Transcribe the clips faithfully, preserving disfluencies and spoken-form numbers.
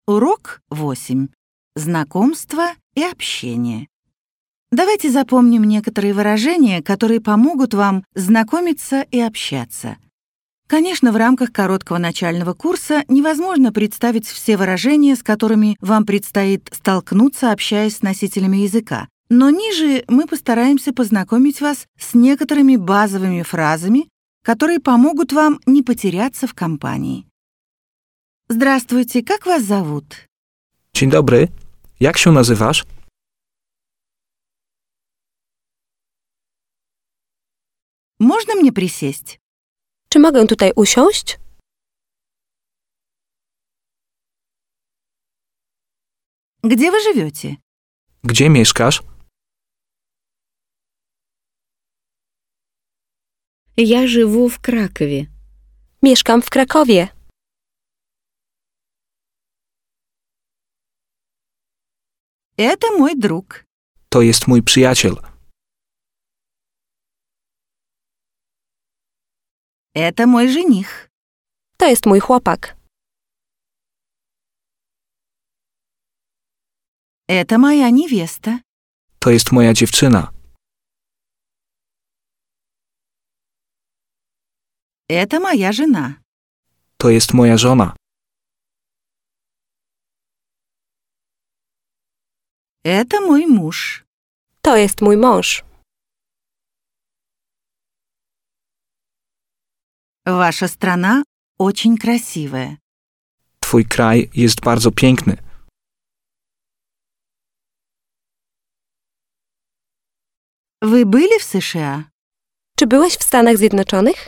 Урок восемь. Знакомство и общение. Давайте запомним некоторые выражения, которые помогут вам знакомиться и общаться. Конечно, в рамках короткого начального курса невозможно представить все выражения, с которыми вам предстоит столкнуться, общаясь с носителями языка. Но ниже мы постараемся познакомить вас с некоторыми базовыми фразами, которые помогут вам не потеряться в компании. Здравствуйте, как вас зовут? Dzień dobry. Jak się nazywasz? Можно мне присесть? Czy mogę tutaj usiąść? Где вы живете? Gdzie mieszkasz? Я живу в Кракове. Mieszkam w Krakowie. Это мой друг. To jest mój przyjaciel. Это мой жених. To jest mój chłopak. Это моя невеста. To jest moja dziewczyna. Это моя жена. To jest moja żona. Это мой муж. To jest mój mąż. Ваша страна очень красивая. Twój kraj jest bardzo piękny. Вы были в США? Czy byłeś w Stanach Zjednoczonych?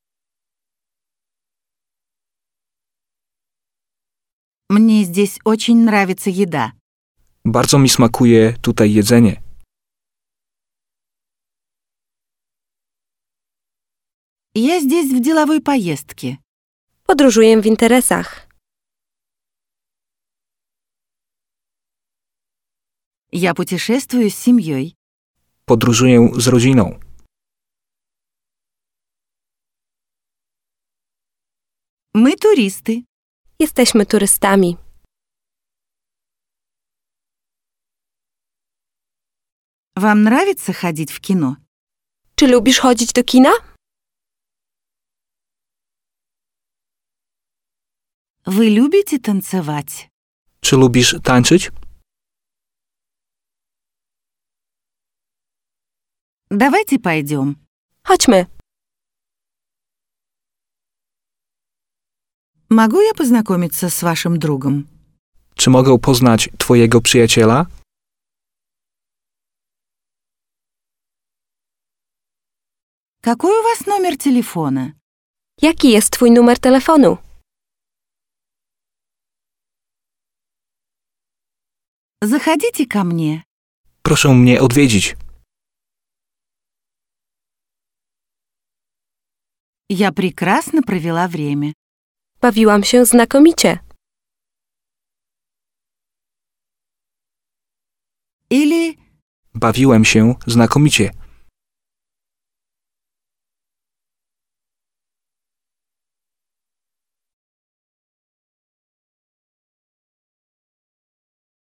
Мне здесь очень нравится еда. Bardzo mi smakuje tutaj jedzenie. Я здесь в деловой поездке. Podróżuję w interesach. Я путешествую с семьей. Podróżuję z rodziną. Мы туристы. Jesteśmy turystami. Вам нравится ходить в кино? Czy lubisz chodzić do kina? Вы любите танцевать? Czy lubisz tańczyć? Давайте пойдем. Chodźmy. Могу я познакомиться с вашим другом? Czy mogę poznać twojego przyjaciela? Какой у вас номер телефона? Jaki jest twój numer telefonu? Заходите ко мне. Proszę mnie odwiedzić. Я прекрасно провела время. Bawiłam się znakomicie. Или Bawiłem się znakomicie.